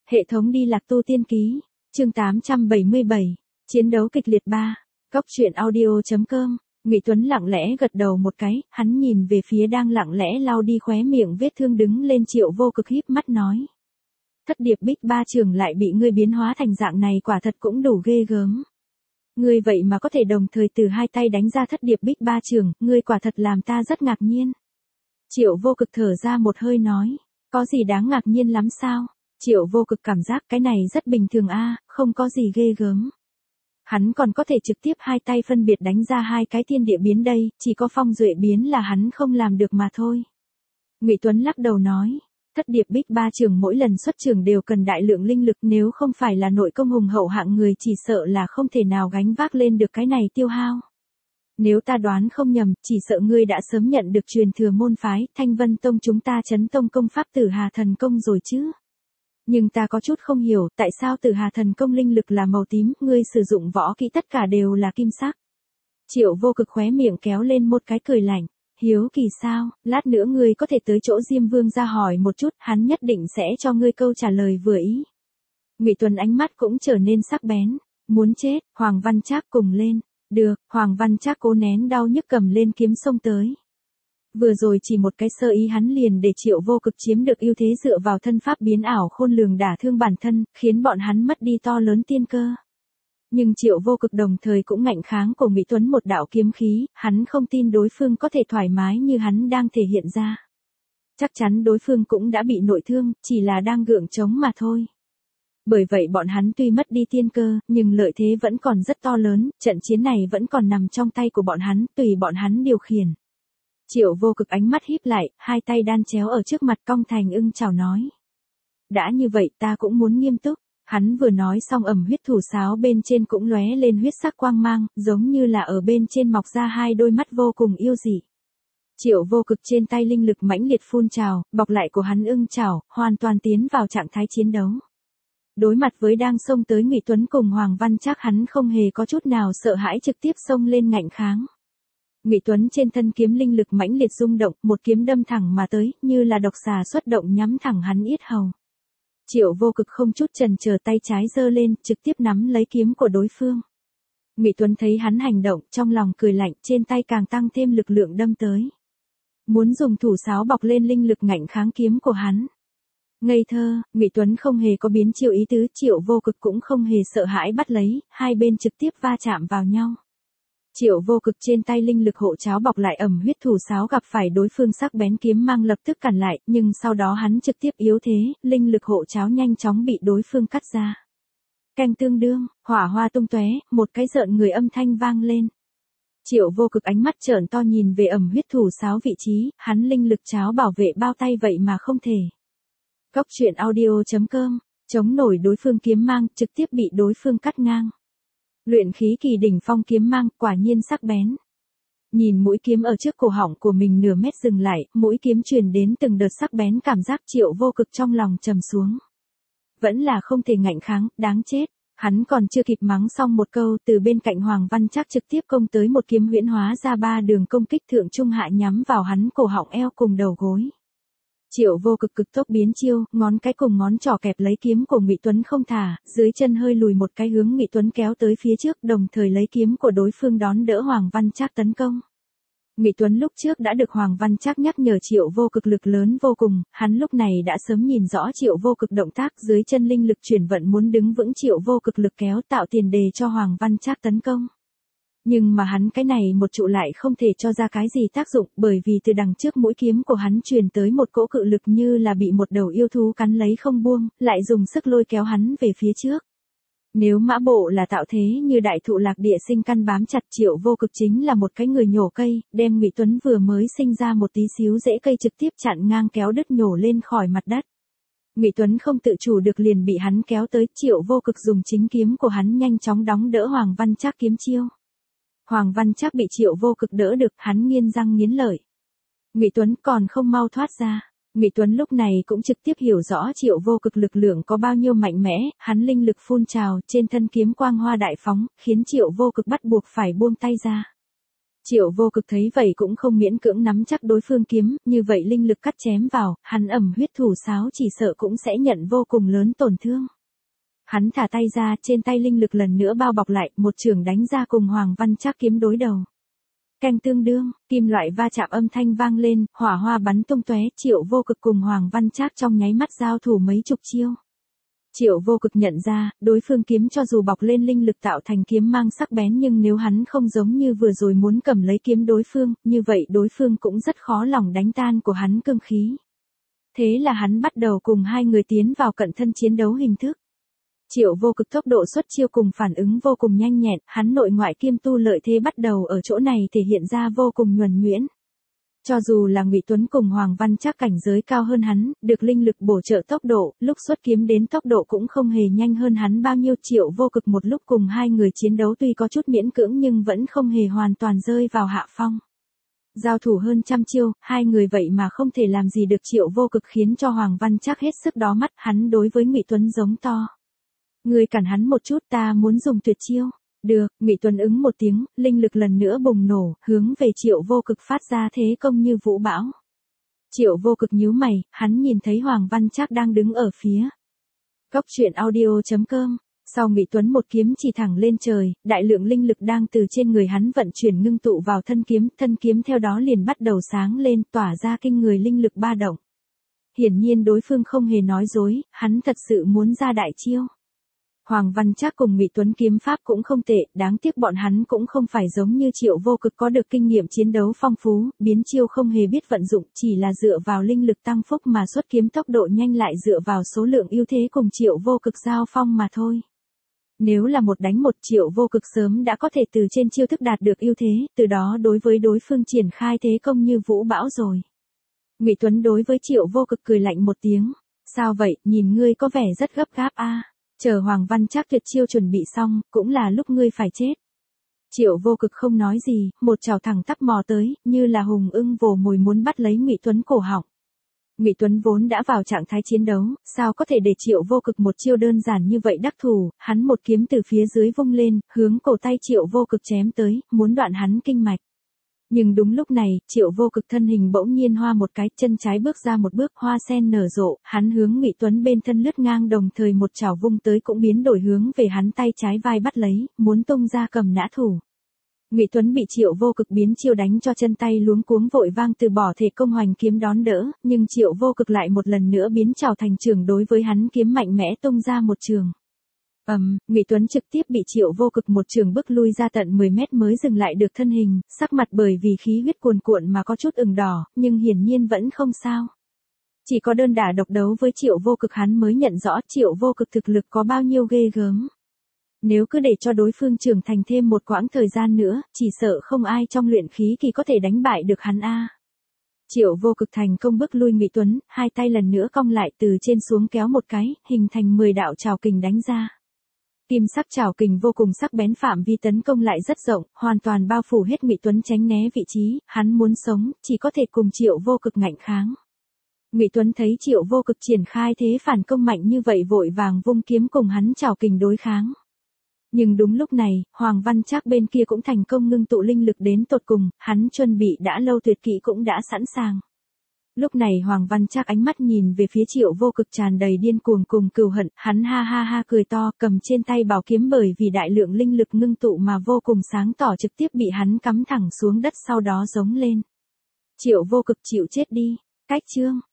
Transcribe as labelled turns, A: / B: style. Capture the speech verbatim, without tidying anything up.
A: Hệ thống đi lạc tu tiên ký, chương tám trăm bảy mươi bảy, chiến đấu kịch liệt ba, góc truyện audio.com, Ngụy Tuấn lặng lẽ gật đầu một cái, hắn nhìn về phía đang lặng lẽ lau đi khóe miệng vết thương đứng lên Triệu Vô Cực híp mắt nói. Thất điệp bích ba trường lại bị ngươi biến hóa thành dạng này quả thật cũng đủ ghê gớm. Ngươi vậy mà có thể đồng thời từ hai tay đánh ra thất điệp bích ba trường, ngươi quả thật làm ta rất ngạc nhiên. Triệu Vô Cực thở ra một hơi nói, có gì đáng ngạc nhiên lắm sao? Triệu Vô Cực cảm giác cái này rất bình thường a, không có gì ghê gớm. Hắn còn có thể trực tiếp hai tay phân biệt đánh ra hai cái thiên địa biến đây, chỉ có phong duệ biến là hắn không làm được mà thôi. Ngụy Tuấn lắc đầu nói, thất điệp bích ba trường mỗi lần xuất trường đều cần đại lượng linh lực, nếu không phải là nội công hùng hậu hạng người chỉ sợ là không thể nào gánh vác lên được cái này tiêu hao. Nếu ta đoán không nhầm, chỉ sợ ngươi đã sớm nhận được truyền thừa môn phái, Thanh Vân Tông chúng ta chấn tông công pháp Tử Hà Thần Công rồi chứ. Nhưng ta có chút không hiểu, tại sao Tử Hà Thần Công linh lực là màu tím, ngươi sử dụng võ kỹ tất cả đều là kim sắc. Triệu Vô Cực khóe miệng kéo lên một cái cười lạnh, hiếu kỳ sao, lát nữa ngươi có thể tới chỗ Diêm Vương ra hỏi một chút, hắn nhất định sẽ cho ngươi câu trả lời vừa ý. Ngụy Tuấn ánh mắt cũng trở nên sắc bén, muốn chết, Hoàng Văn Trác cùng lên. Được, Hoàng Văn Trác cố nén đau nhức cầm lên kiếm xông tới. Vừa rồi chỉ một cái sơ ý hắn liền để Triệu Vô Cực chiếm được ưu thế dựa vào thân pháp biến ảo khôn lường đả thương bản thân, khiến bọn hắn mất đi to lớn tiên cơ. Nhưng Triệu Vô Cực đồng thời cũng ngạnh kháng của Ngụy Tuấn một đạo kiếm khí, hắn không tin đối phương có thể thoải mái như hắn đang thể hiện ra. Chắc chắn đối phương cũng đã bị nội thương, chỉ là đang gượng chống mà thôi. Bởi vậy bọn hắn tuy mất đi tiên cơ, nhưng lợi thế vẫn còn rất to lớn, trận chiến này vẫn còn nằm trong tay của bọn hắn, tùy bọn hắn điều khiển. Triệu Vô Cực ánh mắt híp lại, hai tay đan chéo ở trước mặt cong thành ưng chào nói. Đã như vậy ta cũng muốn nghiêm túc, hắn vừa nói xong ẩm huyết thủ sáo bên trên cũng lóe lên huyết sắc quang mang, giống như là ở bên trên mọc ra hai đôi mắt vô cùng yêu dị. Triệu Vô Cực trên tay linh lực mãnh liệt phun trào, bọc lại của hắn ưng chảo, hoàn toàn tiến vào trạng thái chiến đấu. Đối mặt với đang xông tới Ngụy Tuấn cùng Hoàng Văn Trác hắn không hề có chút nào sợ hãi trực tiếp xông lên ngạnh kháng. Ngụy Tuấn trên thân kiếm linh lực mãnh liệt rung động, một kiếm đâm thẳng mà tới, như là độc xà xuất động nhắm thẳng hắn yết hầu. Triệu Vô Cực không chút chần chờ tay trái giơ lên, trực tiếp nắm lấy kiếm của đối phương. Ngụy Tuấn thấy hắn hành động, trong lòng cười lạnh, trên tay càng tăng thêm lực lượng đâm tới. Muốn dùng thủ sáo bọc lên linh lực ngạnh kháng kiếm của hắn. Ngây thơ, Ngụy Tuấn không hề có biến chiêu ý tứ, Triệu Vô Cực cũng không hề sợ hãi bắt lấy, hai bên trực tiếp va chạm vào nhau. Triệu Vô Cực trên tay linh lực hộ cháo bọc lại ẩm huyết thủ sáo gặp phải đối phương sắc bén kiếm mang lập tức cản lại, nhưng sau đó hắn trực tiếp yếu thế, linh lực hộ cháo nhanh chóng bị đối phương cắt ra. Canh tương đương, hỏa hoa tung tóe, một cái rợn người âm thanh vang lên. Triệu Vô Cực ánh mắt trợn to nhìn về ẩm huyết thủ sáo vị trí, hắn linh lực cháo bảo vệ bao tay vậy mà không thể. Góc truyện audio.com, chống nổi đối phương kiếm mang, trực tiếp bị đối phương cắt ngang. Luyện khí kỳ đỉnh phong kiếm mang, quả nhiên sắc bén. Nhìn mũi kiếm ở trước cổ họng của mình nửa mét dừng lại, mũi kiếm truyền đến từng đợt sắc bén cảm giác Triệu Vô Cực trong lòng trầm xuống. Vẫn là không thể ngạnh kháng, đáng chết. Hắn còn chưa kịp mắng xong một câu, từ bên cạnh Hoàng Văn Trác trực tiếp công tới một kiếm huyễn hóa ra ba đường công kích thượng trung hạ nhắm vào hắn cổ họng eo cùng đầu gối. Triệu Vô Cực cực tốc biến chiêu, ngón cái cùng ngón trỏ kẹp lấy kiếm của Ngụy Tuấn không thả, dưới chân hơi lùi một cái hướng Ngụy Tuấn kéo tới phía trước, đồng thời lấy kiếm của đối phương đón đỡ Hoàng Văn Trác tấn công. Ngụy Tuấn lúc trước đã được Hoàng Văn Trác nhắc nhở Triệu Vô Cực lực lớn vô cùng, hắn lúc này đã sớm nhìn rõ Triệu Vô Cực động tác, dưới chân linh lực chuyển vận muốn đứng vững Triệu Vô Cực lực kéo tạo tiền đề cho Hoàng Văn Trác tấn công. Nhưng mà hắn cái này một trụ lại không thể cho ra cái gì tác dụng, bởi vì từ đằng trước mũi kiếm của hắn truyền tới một cỗ cự lực như là bị một đầu yêu thú cắn lấy không buông, lại dùng sức lôi kéo hắn về phía trước. Nếu mã bộ là tạo thế như đại thụ lạc địa sinh căn bám chặt, Triệu Vô Cực chính là một cái người nhổ cây, đem Ngụy Tuấn vừa mới sinh ra một tí xíu rễ cây trực tiếp chặn ngang kéo đứt nhổ lên khỏi mặt đất. Ngụy Tuấn không tự chủ được liền bị hắn kéo tới, Triệu Vô Cực dùng chính kiếm của hắn nhanh chóng đóng đỡ Hoàng Văn Trác kiếm chiêu. Hoàng Văn Trác bị Triệu Vô Cực đỡ được, hắn nghiến răng nghiến lợi. Ngụy Tuấn còn không mau thoát ra. Ngụy Tuấn lúc này cũng trực tiếp hiểu rõ Triệu Vô Cực lực lượng có bao nhiêu mạnh mẽ, hắn linh lực phun trào, trên thân kiếm quang hoa đại phóng, khiến Triệu Vô Cực bắt buộc phải buông tay ra. Triệu Vô Cực thấy vậy cũng không miễn cưỡng nắm chắc đối phương kiếm, như vậy linh lực cắt chém vào, hắn ẩm huyết thủ sáo chỉ sợ cũng sẽ nhận vô cùng lớn tổn thương. Hắn thả tay ra, trên tay linh lực lần nữa bao bọc lại, một chưởng đánh ra cùng Hoàng Văn Trác kiếm đối đầu. Canh tương đương, kim loại va chạm âm thanh vang lên, hỏa hoa bắn tung tóe, Triệu Vô Cực cùng Hoàng Văn Trác trong nháy mắt giao thủ mấy chục chiêu. Triệu Vô Cực nhận ra, đối phương kiếm cho dù bọc lên linh lực tạo thành kiếm mang sắc bén nhưng nếu hắn không giống như vừa rồi muốn cầm lấy kiếm đối phương, như vậy đối phương cũng rất khó lòng đánh tan của hắn cương khí. Thế là hắn bắt đầu cùng hai người tiến vào cận thân chiến đấu hình thức. Triệu Vô Cực tốc độ xuất chiêu cùng phản ứng vô cùng nhanh nhẹn, hắn nội ngoại kim tu lợi thế bắt đầu ở chỗ này thể hiện ra vô cùng nhuần nhuyễn. Cho dù là Ngụy Tuấn cùng Hoàng Văn Trác cảnh giới cao hơn hắn, được linh lực bổ trợ tốc độ, lúc xuất kiếm đến tốc độ cũng không hề nhanh hơn hắn bao nhiêu. Triệu Vô Cực một lúc cùng hai người chiến đấu tuy có chút miễn cưỡng nhưng vẫn không hề hoàn toàn rơi vào hạ phong. Giao thủ hơn trăm chiêu, hai người vậy mà không thể làm gì được Triệu Vô Cực khiến cho Hoàng Văn Trác hết sức đỏ mắt, hắn đối với Ngụy Tuấn giống to. Ngươi cản hắn một chút, ta muốn dùng tuyệt chiêu. Được, Ngụy Tuấn ứng một tiếng, linh lực lần nữa bùng nổ, hướng về Triệu Vô Cực phát ra thế công như vũ bão. Triệu Vô Cực nhíu mày, hắn nhìn thấy Hoàng Văn Trác đang đứng ở phía. Góc truyện audio chấm com. Sau Ngụy Tuấn một kiếm chỉ thẳng lên trời, đại lượng linh lực đang từ trên người hắn vận chuyển ngưng tụ vào thân kiếm, thân kiếm theo đó liền bắt đầu sáng lên, tỏa ra kinh người linh lực ba động. Hiển nhiên đối phương không hề nói dối, hắn thật sự muốn ra đại chiêu. Hoàng Văn Trác cùng Ngụy Tuấn kiếm pháp cũng không tệ, đáng tiếc bọn hắn cũng không phải giống như Triệu Vô Cực có được kinh nghiệm chiến đấu phong phú, biến chiêu không hề biết vận dụng, chỉ là dựa vào linh lực tăng phúc mà xuất kiếm tốc độ nhanh lại dựa vào số lượng ưu thế cùng Triệu Vô Cực giao phong mà thôi. Nếu là một đánh một, Triệu Vô Cực sớm đã có thể từ trên chiêu thức đạt được ưu thế, từ đó đối với đối phương triển khai thế công như vũ bão rồi. Ngụy Tuấn đối với Triệu Vô Cực cười lạnh một tiếng, sao vậy, nhìn ngươi có vẻ rất gấp gáp a. À? Chờ Hoàng Văn Trác tuyệt chiêu chuẩn bị xong, cũng là lúc ngươi phải chết. Triệu Vô Cực không nói gì, một chảo thẳng tắp mò tới, như là hùng ưng vồ mồi muốn bắt lấy Ngụy Tuấn cổ họng. Ngụy Tuấn vốn đã vào trạng thái chiến đấu, sao có thể để Triệu Vô Cực một chiêu đơn giản như vậy đắc thủ, hắn một kiếm từ phía dưới vung lên, hướng cổ tay Triệu Vô Cực chém tới, muốn đoạn hắn kinh mạch. Nhưng đúng lúc này, Triệu Vô Cực thân hình bỗng nhiên hoa một cái, chân trái bước ra một bước, hoa sen nở rộ, hắn hướng Ngụy Tuấn bên thân lướt ngang đồng thời một chảo vung tới cũng biến đổi hướng về hắn tay trái vai bắt lấy, muốn tung ra cầm nã thủ. Ngụy Tuấn bị Triệu Vô Cực biến chiêu đánh cho chân tay luống cuống vội vang từ bỏ thể công hoành kiếm đón đỡ, nhưng Triệu Vô Cực lại một lần nữa biến chảo thành trường đối với hắn kiếm mạnh mẽ tung ra một trường. Ầm, um, Ngụy Tuấn trực tiếp bị Triệu Vô Cực một trường bức lui ra tận mười mét mới dừng lại được thân hình, sắc mặt bởi vì khí huyết cuồn cuộn mà có chút ửng đỏ, nhưng hiển nhiên vẫn không sao. Chỉ có đơn đả độc đấu với Triệu Vô Cực hắn mới nhận rõ Triệu Vô Cực thực lực có bao nhiêu ghê gớm. Nếu cứ để cho đối phương trưởng thành thêm một quãng thời gian nữa, chỉ sợ không ai trong luyện khí kỳ có thể đánh bại được hắn a. À. Triệu Vô Cực thành công bức lui Ngụy Tuấn, hai tay lần nữa cong lại từ trên xuống kéo một cái, hình thành mười đạo trảo kình đánh ra. Kim sắc trảo kình vô cùng sắc bén, phạm vi tấn công lại rất rộng, hoàn toàn bao phủ hết Ngụy Tuấn tránh né vị trí, hắn muốn sống, chỉ có thể cùng Triệu Vô Cực ngạnh kháng. Ngụy Tuấn thấy Triệu Vô Cực triển khai thế phản công mạnh như vậy vội vàng vung kiếm cùng hắn trảo kình đối kháng. Nhưng đúng lúc này, Hoàng Văn Trác bên kia cũng thành công ngưng tụ linh lực đến tột cùng, hắn chuẩn bị đã lâu tuyệt kỹ cũng đã sẵn sàng. Lúc này Hoàng Văn Trác ánh mắt nhìn về phía Triệu Vô Cực tràn đầy điên cuồng cùng cừu hận, hắn ha ha ha cười to, cầm trên tay bảo kiếm bởi vì đại lượng linh lực ngưng tụ mà vô cùng sáng tỏ trực tiếp bị hắn cắm thẳng xuống đất sau đó giống lên. Triệu Vô Cực chịu chết đi, cách chương.